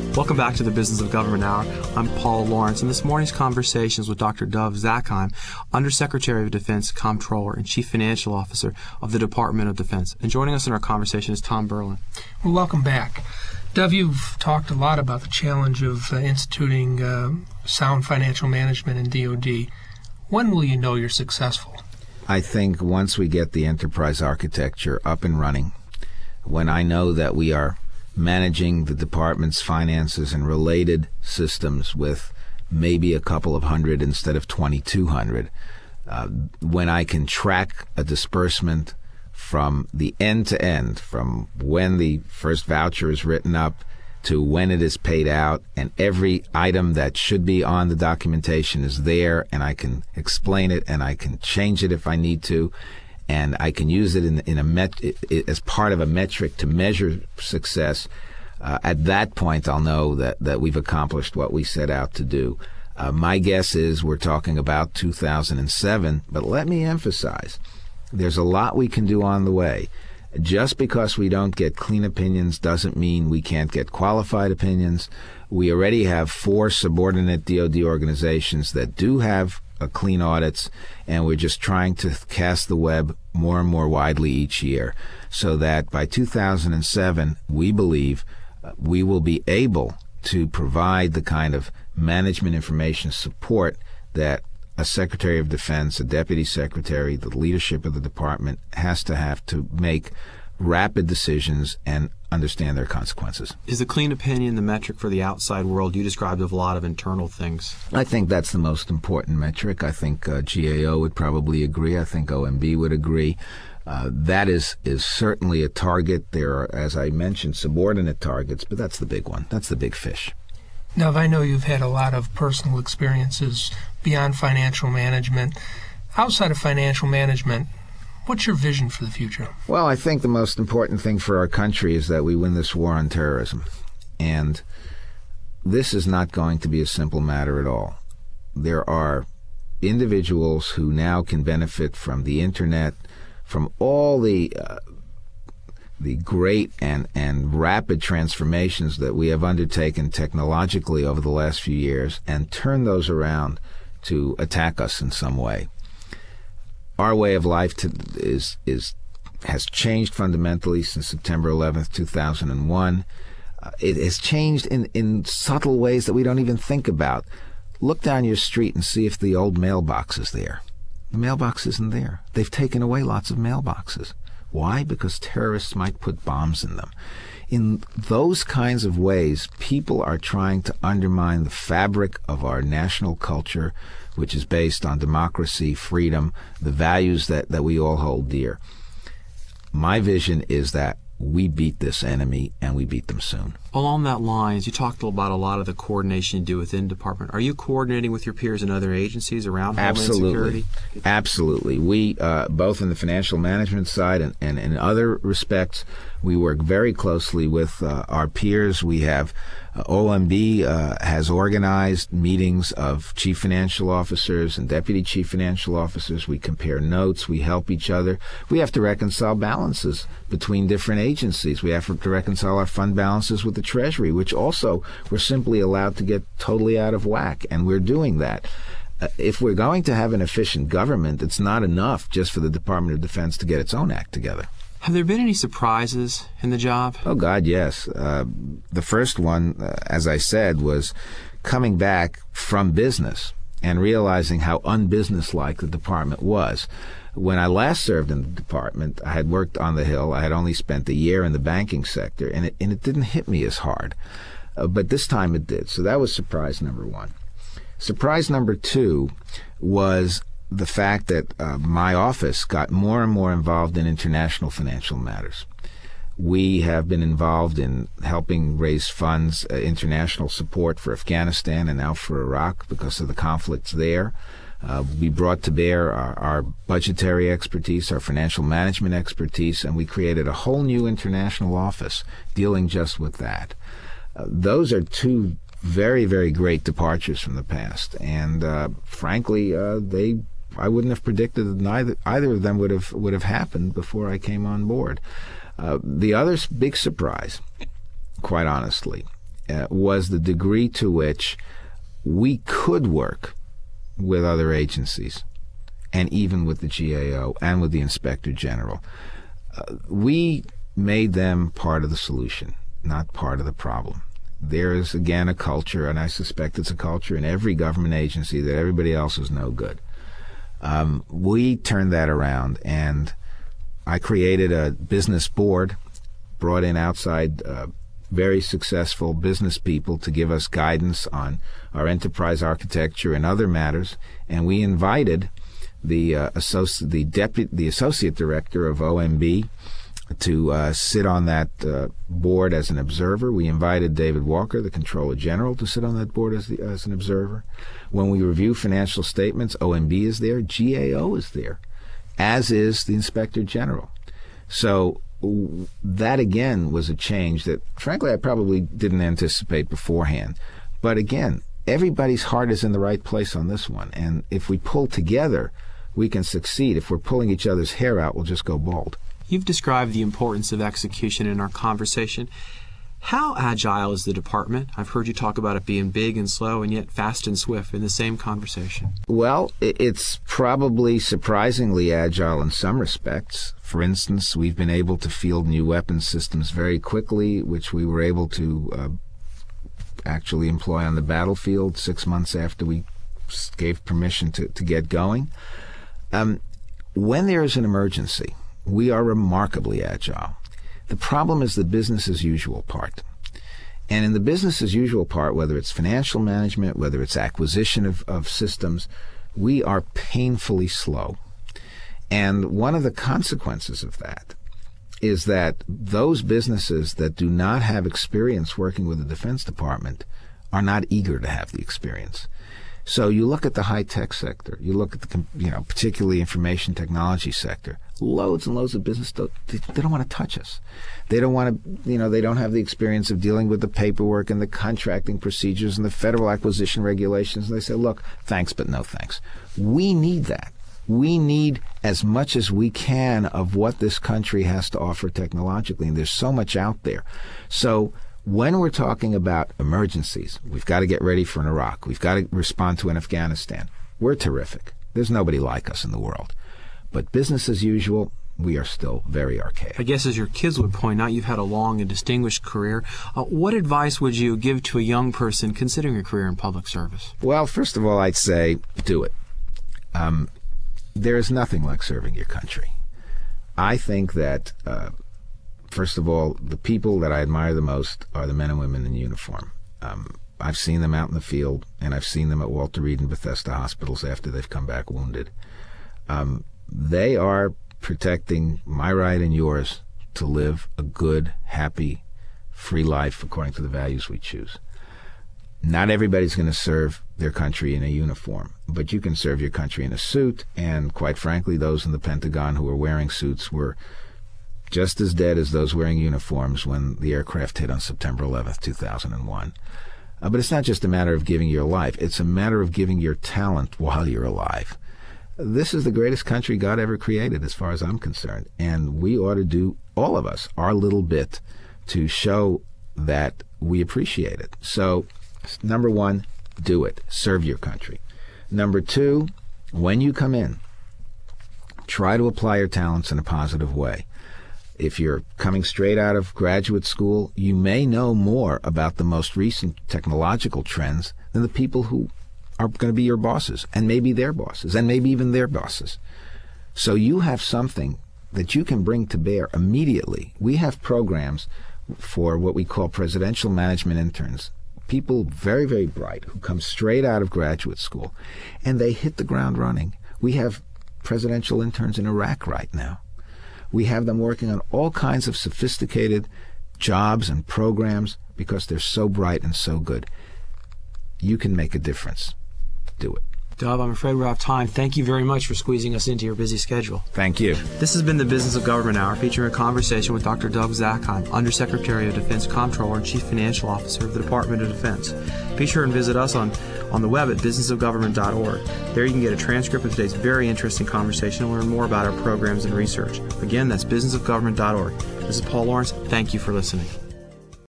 Welcome back to the Business of Government Hour. I'm Paul Lawrence, and this morning's conversation is with Dr. Dov Zakheim, Undersecretary of Defense, Comptroller, and Chief Financial Officer of the Department of Defense. And joining us in our conversation is Tom Berlin. Well, welcome back. Dov, you've talked a lot about the challenge of instituting sound financial management in DoD. When will you know you're successful? I think once we get the enterprise architecture up and running, when I know that we are managing the department's finances and related systems with maybe a couple of hundred instead of 2,200, when I can track a disbursement from the end to end, from when the first voucher is written up to when it is paid out, and every item that should be on the documentation is there, and I can explain it and I can change it if I need to, and I can use it as part of a metric to measure success. At that point, I'll know that we've accomplished what we set out to do. My guess is we're talking about 2007, but let me emphasize, there's a lot we can do on the way. Just because we don't get clean opinions doesn't mean we can't get qualified opinions. We already have 4 subordinate DoD organizations that do have clean audits, and we're just trying to cast the web more and more widely each year so that by 2007, we believe we will be able to provide the kind of management information support that a Secretary of Defense, a Deputy Secretary, the leadership of the department has to make rapid decisions and understand their consequences. Is the clean opinion the metric for the outside world? You described a lot of internal things. I think that's the most important metric. I think GAO would probably agree. I think OMB would agree. That is certainly a target. There are, as I mentioned, subordinate targets, but that's the big one. That's the big fish. Now, I know you've had a lot of personal experiences beyond financial management. Outside of financial management, what's your vision for the future? Well, I think the most important thing for our country is that we win this war on terrorism. And this is not going to be a simple matter at all. There are individuals who now can benefit from the Internet, from all the great and rapid transformations that we have undertaken technologically over the last few years, and turn those around to attack us in some way. Our way of life has changed fundamentally since September 11th, 2001. It has changed in subtle ways that we don't even think about. Look down your street and see if the old mailbox is there. The mailbox isn't there. They've taken away lots of mailboxes. Why? Because terrorists might put bombs in them. In those kinds of ways, people are trying to undermine the fabric of our national culture, which is based on democracy, freedom, the values that we all hold dear. My vision is that we beat this enemy, and we beat them soon. Along that lines, you talked about a lot of the coordination you do within department. Are you coordinating with your peers in other agencies around Homeland Security? Absolutely. We, both in the financial management side and in other respects, we work very closely with our peers. We have OMB has organized meetings of chief financial officers and deputy chief financial officers. We compare notes. We help each other. We have to reconcile balances between different agencies. We have to reconcile our fund balances with the Treasury, which also we're simply allowed to get totally out of whack, and we're doing that. If we're going to have an efficient government, it's not enough just for the Department of Defense to get its own act together. Have there been any surprises in the job? Oh, God, yes. The first one, as I said, was coming back from business and realizing how unbusinesslike the department was. When I last served in the department, I had worked on the Hill. I had only spent a year in the banking sector, and it didn't hit me as hard. But this time it did. So that was surprise number one. Surprise number two was the fact that my office got more and more involved in international financial matters. We have been involved in helping raise funds, international support for Afghanistan and now for Iraq because of the conflicts there. We brought to bear our budgetary expertise, our financial management expertise, and we created a whole new international office dealing just with that. Those are two very, very great departures from the past, and frankly, I wouldn't have predicted that either of them would have happened before I came on board. The other big surprise, quite honestly, was the degree to which we could work with other agencies, and even with the GAO and with the Inspector General. We made them part of the solution, not part of the problem. There is, again, a culture, and I suspect it's a culture in every government agency, that everybody else is no good. We turned that around, and I created a business board, brought in outside very successful business people to give us guidance on our enterprise architecture and other matters, and we invited the associate director of OMB to sit on that board as an observer. We invited David Walker, the Controller General, to sit on that board as an observer. When we review financial statements, OMB is there, GAO is there, as is the Inspector General. So that, again, was a change that, frankly, I probably didn't anticipate beforehand. But again, everybody's heart is in the right place on this one. And if we pull together, we can succeed. If we're pulling each other's hair out, we'll just go bald. You've described the importance of execution in our conversation. How agile is the department? I've heard you talk about it being big and slow and yet fast and swift in the same conversation. Well, it's probably surprisingly agile in some respects. For instance, we've been able to field new weapons systems very quickly, which we were able to actually employ on the battlefield 6 months after we gave permission to get going. When there is an emergency, we are remarkably agile. The problem is the business as usual part. And in the business as usual part, whether it's financial management, whether it's acquisition of systems, we are painfully slow. And one of the consequences of that is that those businesses that do not have experience working with the Defense Department are not eager to have the experience. So you look at the high-tech sector, you look at the, particularly information technology sector, loads and loads of business, they don't want to touch us. They don't want to, they don't have the experience of dealing with the paperwork and the contracting procedures and the federal acquisition regulations. And they say, look, thanks, but no thanks. We need that. We need as much as we can of what this country has to offer technologically, and there's so much out there. So when we're talking about emergencies, we've got to get ready for an Iraq. We've got to respond to an Afghanistan. We're terrific. There's nobody like us in the world. But business as usual, we are still very archaic. I guess as your kids would point out, you've had a long and distinguished career. What advice would you give to a young person considering a career in public service? Well, first of all, I'd say do it. There is nothing like serving your country. I think that first of all, the people that I admire the most are the men and women in uniform. I've seen them out in the field, and I've seen them at Walter Reed and Bethesda hospitals after they've come back wounded. They are protecting my right and yours to live a good, happy, free life according to the values we choose. Not everybody's going to serve their country in a uniform, but you can serve your country in a suit, and quite frankly, those in the Pentagon who are wearing suits were just as dead as those wearing uniforms when the aircraft hit on September 11th, 2001. But it's not just a matter of giving your life. It's a matter of giving your talent while you're alive. This is the greatest country God ever created, as far as I'm concerned, and we ought to do, all of us, our little bit to show that we appreciate it. So, number one, do it. Serve your country. Number two, when you come in, try to apply your talents in a positive way. If you're coming straight out of graduate school, you may know more about the most recent technological trends than the people who are going to be your bosses, and maybe their bosses, and maybe even their bosses. So you have something that you can bring to bear immediately. We have programs for what we call presidential management interns, people very, very bright who come straight out of graduate school, and they hit the ground running. We have presidential interns in Iraq right now. We have them working on all kinds of sophisticated jobs and programs because they're so bright and so good. You can make a difference. Do it. Dov, I'm afraid we're out of time. Thank you very much for squeezing us into your busy schedule. Thank you. This has been the Business of Government Hour, featuring a conversation with Dr. Dov Zakheim, Undersecretary of Defense Comptroller and Chief Financial Officer of the Department of Defense. Be sure and visit us on the web at businessofgovernment.org. There you can get a transcript of today's very interesting conversation and learn more about our programs and research. Again, that's businessofgovernment.org. This is Paul Lawrence. Thank you for listening.